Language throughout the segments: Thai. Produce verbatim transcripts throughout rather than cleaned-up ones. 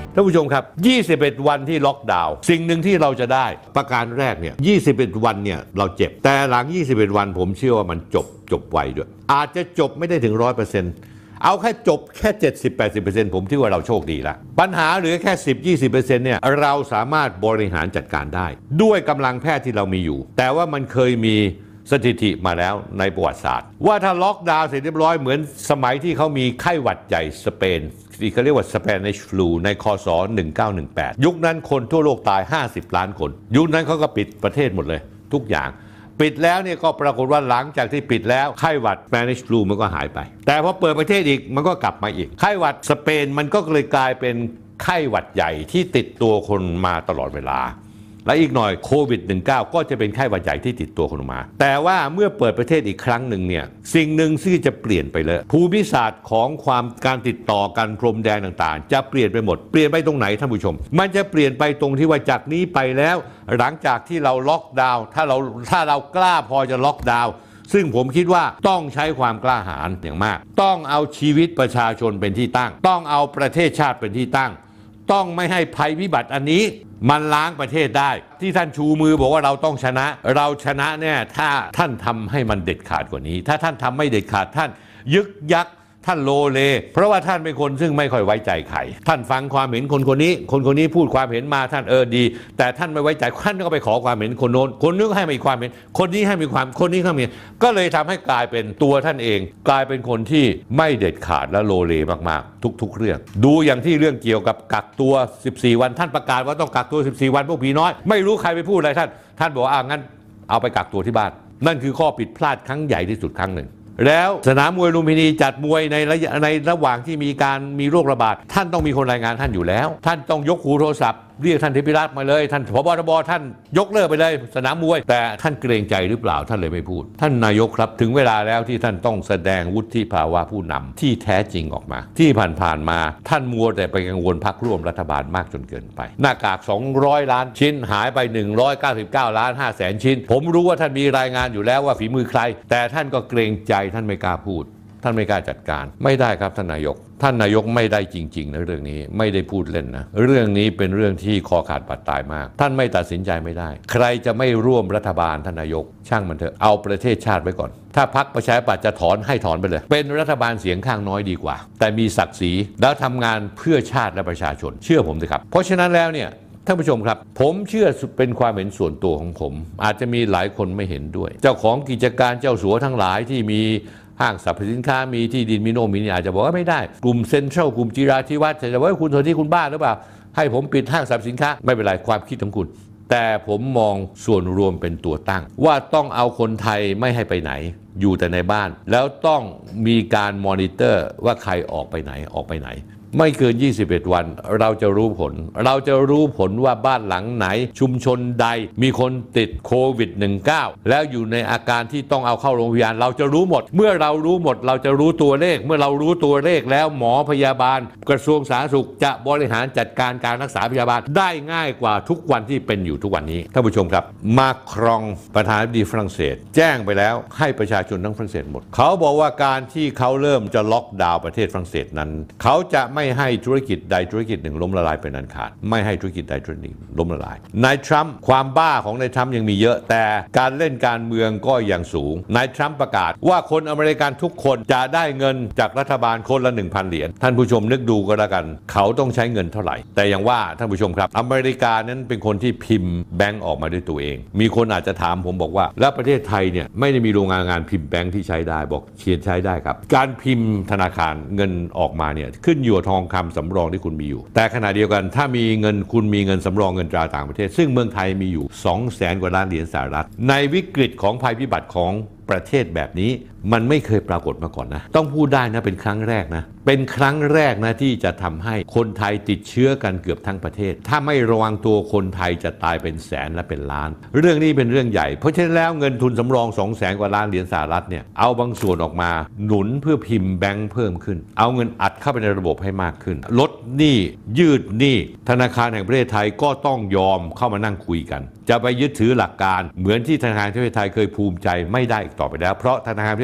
ท่านผู้ชมครับยี่สิบเอ็ดวันที่ล็อกดาวน์สิ่งหนึ่งที่เราจะได้ประการแรกเนี่ยยี่สิบเอ็ดวันเนี่ยเราเจ็บแต่หลังยี่สิบเอ็ดวันผมเชื่อว่ามันจบจบไวด้วยอาจจะจบไม่ได้ถึง ร้อยเปอร์เซ็นต์ เอาแค่จบแค่ เจ็ดสิบถึงแปดสิบเปอร์เซ็นต์ ผมถือว่าเราโชคดีละปัญหาเหลือแค่ สิบถึงยี่สิบเปอร์เซ็นต์ เนี่ยเราสามารถบริหารจัดการได้ด้วยกำลังแพทย์ที่เรามีอยู่แต่ว่ามันเคยมีสถิติมาแล้วในประวัติศาสตร์ว่าถ้าล็อกดาวน์เสร็จเรียบร้อยเหมือนสมัยที่เขามีไข้หวัดใหญ่สเปนที่เขาเรียกว่า Spanish flu ในคศหนึ่งเก้าหนึ่งแปดยุคนั้นคนทั่วโลกตายห้าสิบล้านคนยุคนั้นเขาก็ปิดประเทศหมดเลยทุกอย่างปิดแล้วเนี่ยก็ปรากฏว่าหลังจากที่ปิดแล้วไข้หวัด Spanish flu มันก็หายไปแต่พอเปิดประเทศอีกมันก็กลับมาอีกไข้หวัดสเปนมันก็เลยกลายเป็นไข้หวัดใหญ่ที่ติดตัวคนมาตลอดเวลาและอีกหน่อยโควิด สิบเก้า ก็จะเป็นไข้หวัดใหญ่ที่ติดตัวคนมาแต่ว่าเมื่อเปิดประเทศอีกครั้งหนึ่งเนี่ยสิ่งหนึ่งที่จะเปลี่ยนไปเลยภูมิศาสตร์ของความการติดต่อกันพรมแดนต่างๆจะเปลี่ยนไปหมดเปลี่ยนไปตรงไหนท่านผู้ชมมันจะเปลี่ยนไปตรงที่ว่าจากนี้ไปแล้วหลังจากที่เราล็อกดาวน์ถ้าเราถ้าเรากล้าพอจะล็อกดาวน์ซึ่งผมคิดว่าต้องใช้ความกล้าหาญอย่างมากต้องเอาชีวิตประชาชนเป็นที่ตั้งต้องเอาประเทศชาติเป็นที่ตั้งต้องไม่ให้ภัยพิบัติอันนี้มันล้างประเทศได้ที่ท่านชูมือบอกว่าเราต้องชนะเราชนะแน่ถ้าท่านทำให้มันเด็ดขาดกว่านี้ถ้าท่านทำไม่เด็ดขาดท่านยึกยักท่านโลเลเพราะว่าท่านเป็นคนซึ่งไม่ค่อยไว้ใจใครท่านฟังความเห็นคนคนนี้คนคนนี้พูดความเห็นมาท่านเออดีแต่ท่านไม่ไว้ใจท่านก็ไปขอความเห็นคนโน้นคนนึงให้มีความเห็นคนนี้ให้มีความคนนี้เขามีก็เลยทำให้กลายเป็นตัวท่านเองกลายเป็นคนที่ไม่เด็ดขาดและโลเลมากๆทุกๆเรื่องดูอย่างที่เรื่องเกี่ยวกับกักตัวสิบสี่วันท่านประกาศว่าต้องกักตัวสิบสี่วันพวกผีน้อยไม่รู้ใครไปพูดอะไรท่านท่านบอกอ่างั้นเอาไปกักตัวที่บ้านนั่นคือข้อผิดพลาดครั้งใหญ่ที่สุดครั้งหนึ่งแล้วสนามมวยลุมพินีจัดมวยในระยะในระหว่างที่มีการมีโรคระบาดท่านต้องมีคนรายงานท่านอยู่แล้วท่านต้องยกหูโทรศัพท์เรียกท่านเทพิรัตน์มาเลยท่านผบ.ทบ.ท่านยกเลิกไปเลยสนามมวยแต่ท่านเกรงใจหรือเปล่าท่านเลยไม่พูดท่านนายกครับถึงเวลาแล้วที่ท่านต้องแสดงวุฒิภาวะผู้นำที่แท้จริงออกมาที่ผ่านๆมาท่านมัวแต่ไปกังวลพรรคร่วมรัฐบาลมากจนเกินไปหน้ากากสองร้อยล้านชิ้นหายไปหนึ่งร้อยเก้าสิบเก้าล้านห้าแสนชิ้นผมรู้ว่าท่านมีรายงานอยู่แล้วว่าฝีมือใครแต่ท่านก็เกรงใจท่านไม่กล้าพูดท่านไม่กล้าจัดการไม่ได้ครับท่านนายกท่านนายกไม่ได้จริงๆนะเรื่องนี้ไม่ได้พูดเล่นนะเรื่องนี้เป็นเรื่องที่คอขาดบาดตายมากท่านไม่ตัดสินใจไม่ได้ใครจะไม่ร่วมรัฐบาลท่านนายกช่างมันเถอะเอาประเทศชาติไว้ก่อนถ้าพรรคประชาธิปัตย์จะถอนให้ถอนไปเลยเป็นรัฐบาลเสียงข้างน้อยดีกว่าแต่มีศักดิ์ศรีแล้วทำงานเพื่อชาติและประชาชนเชื่อผมสิครับเพราะฉะนั้นแล้วเนี่ยท่านผู้ชมครับผมเชื่อเป็นความเห็นส่วนตัวของผมอาจจะมีหลายคนไม่เห็นด้วยเจ้าของกิจการเจ้าสัวทั้งหลายที่มีห้างสรรพสินค้ามีที่ดินมีโน่มีนี่อาจจะบอกว่าไม่ได้กลุ่มเซ็นทรัลกลุ่มจิราธิวัฒน์จะว่าคุณโทนี่คุณบ้าหรือเปล่าให้ผมปิดห้างสรรพสินค้าไม่เป็นไรความคิดของคุณแต่ผมมองส่วนรวมเป็นตัวตั้งว่าต้องเอาคนไทยไม่ให้ไปไหนอยู่แต่ในบ้านแล้วต้องมีการมอนิเตอร์ว่าใครออกไปไหนออกไปไหนไม่เกินยี่สิบเอ็ดวันเราจะรู้ผลเราจะรู้ผลว่าบ้านหลังไหนชุมชนใดมีคนติดโควิด สิบเก้า แล้วอยู่ในอาการที่ต้องเอาเข้าโรงพยาบาลเราจะรู้หมดเมื่อเรารู้หมดเราจะรู้ตัวเลขเมื่อเรารู้ตัวเลขแล้วหมอพยาบาลกระทรวงสาธารณสุขจะบริหารจัดการการรักษาพยาบาลได้ง่ายกว่าทุกวันที่เป็นอยู่ทุกวันนี้ท่านผู้ชมครับมาครองประธานาธิบดีฝรั่งเศสแจ้งไปแล้วให้ประชาชนทั้งฝรั่งเศสหมดเขาบอกว่าการที่เขาเริ่มจะล็อกดาวน์ประเทศฝรั่งเศสนั้นเขาจะไม่ให้ธุรกิจใดธุรกิจหนึ่งล้มละลายเป็นอันขาดไม่ให้ธุรกิจใดธุรกิจหนึ่งล้มละลายนายทรัมป์ความบ้าของนายทรัมป์ยังมีเยอะแต่การเล่นการเมืองก็ยังสูงนายทรัมป์ประกาศว่าคนอเมริกันทุกคนจะได้เงินจากรัฐบาลคนละ หนึ่งพัน เหรียญท่านผู้ชมนึกดูก็แล้วกันเขาต้องใช้เงินเท่าไหร่แต่อย่างว่าท่านผู้ชมครับอเมริกานั้นเป็นคนที่พิมพ์แบงก์ออกมาด้วยตัวเองมีคนอาจจะถามผมบอกว่าแล้วประเทศไทยเนี่ยไม่ได้มีโรงงานงานพิมพ์แบงก์ที่ใช้ได้บอกเขียนใช้ได้ครับการพิมพ์ธนาคารเงินออกมาเนี่ยขึ้นอยู่กับทองคำสำรองที่คุณมีอยู่แต่ขณะเดียวกันถ้ามีเงินคุณมีเงินสำรองเงินตราต่างประเทศซึ่งเมืองไทยมีอยู่ สองแสน กว่าล้านเหรียญสหรัฐในวิกฤตของภัยพิบัติของประเทศแบบนี้มันไม่เคยปรากฏมาก่อนนะต้องพูดได้นะเป็นครั้งแรกนะเป็นครั้งแรกนะที่จะทำให้คนไทยติดเชื้อกันเกือบทั้งประเทศถ้าไม่ระวังตัวคนไทยจะตายเป็นแสนและเป็นล้านเรื่องนี้เป็นเรื่องใหญ่เพราะฉะนั้นแล้วเงินทุนสำรอง สองแสน กว่าล้านเหรียญสหรัฐเนี่ยเอาบางส่วนออกมาหนุนเพื่อพิมพ์แบงค์เพิ่มขึ้นเอาเงินอัดเข้าไปในระบบให้มากขึ้นลดหนี้ยืดหนี้ธนาคารแห่งประเทศไทยก็ต้องยอมเข้ามานั่งคุยกันจะไปยึดถือหลักการเหมือนที่ธนาคารแห่งประเทศไทยเคยภูมิใจไม่ได้อีกต่อไปแล้วเพราะธนาคารแห่งประเทศ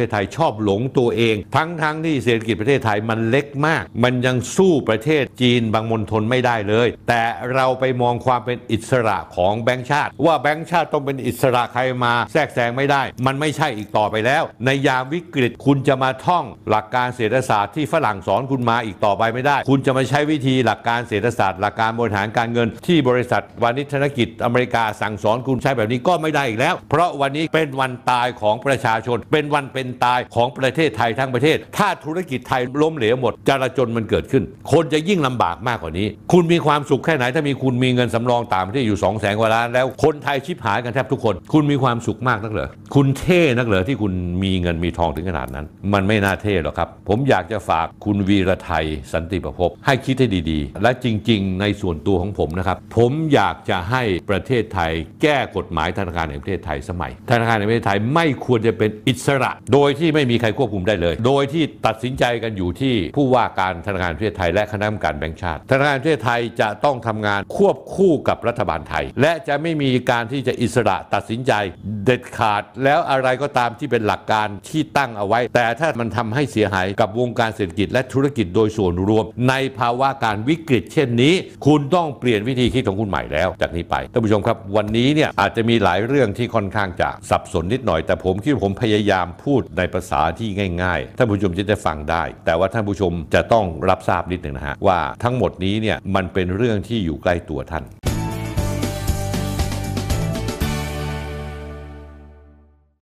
ศไทยชอบหลงตัวเองทั้งๆ ท, ที่เศรษฐกิจประเทศไทยมันเล็กมากมันยังสู้ประเทศจีนบางมณฑลไม่ได้เลยแต่เราไปมองความเป็นอิสระของแบงก์ชาติว่าแบงก์ชาติต้องเป็นอิสระใครมาแทรกแซงไม่ได้มันไม่ใช่อีกต่อไปแล้วในยามวิกฤตคุณจะมาท่องหลักการเศรษฐศาสตร์ที่ฝรั่งสอนคุณมาอีกต่อไปไม่ได้คุณจะมาใช้วิธีหลักการเศรษฐศาสตร์หลักการบริหารการเงินที่บริษัทวานิชธนกิจอเมริกาสั่งสอนคุณใช้แบบนี้ก็ไม่ได้อีกแล้วเพราะวันนี้เป็นวันตายของประชาชนเป็นวันเป็นตายของประเทศไทยทั้งประเทศถ้าธุรกิจไทยล้มเหลวหมดจลาจลมันเกิดขึ้นคนจะยิ่งลำบากมากกว่านี้คุณมีความสุขแค่ไหนถ้ามีคุณมีเงินสำรองต่างประเทศอยู่ สองแสน กว่าล้านแล้วคนไทยชิบหายกันแทบทุกคนคุณมีความสุขมากนักเหรอคุณเท่นักเหรอที่คุณมีเงินมีทองถึงขนาดนั้นมันไม่น่าเท่หรอกครับผมอยากจะฝากคุณวีระไทยสันติประพบให้คิดให้ดีๆและจริงๆในส่วนตัวของผมนะครับผมอยากจะให้ประเทศไทยแก้กฎหมายธนาคารแห่งประเทศไทยสมัยธนาคารแห่งประเทศไทยไม่ควรจะเป็นอิสระโดยที่ไม่มีใครควบคุมได้เลยโดยที่ตัดสินใจกันอยู่ที่ผู้ว่าการธนาคารแห่งประเทศไทยและคณะกรรมการแบงก์ชาติธนาคารแห่งประเทศไทยจะต้องทำงานควบคู่กับรัฐบาลไทยและจะไม่มีการที่จะอิสระตัดสินใจเด็ดขาดแล้วอะไรก็ตามที่เป็นหลักการที่ตั้งเอาไว้แต่ถ้ามันทำให้เสียหายกับวงการเศรษฐกิจและธุรกิจโดยส่วนรวมในภาวะการวิกฤตเช่นนี้คุณต้องเปลี่ยนวิธีคิดของคุณใหม่แล้วจากนี้ไปท่านผู้ชมครับวันนี้เนี่ยอาจจะมีหลายเรื่องที่ค่อนข้างจะสับสนนิดหน่อยแต่ผมคิดว่าผมพยายามพูดในภาษาที่ง่ายๆท่านผู้ชมจะได้ฟังได้แต่ว่าท่านผู้ชมจะต้องรับทราบนิดหนึ่งนะฮะว่าทั้งหมดนี้เนี่ยมันเป็นเรื่องที่อยู่ใกล้ตัวท่าน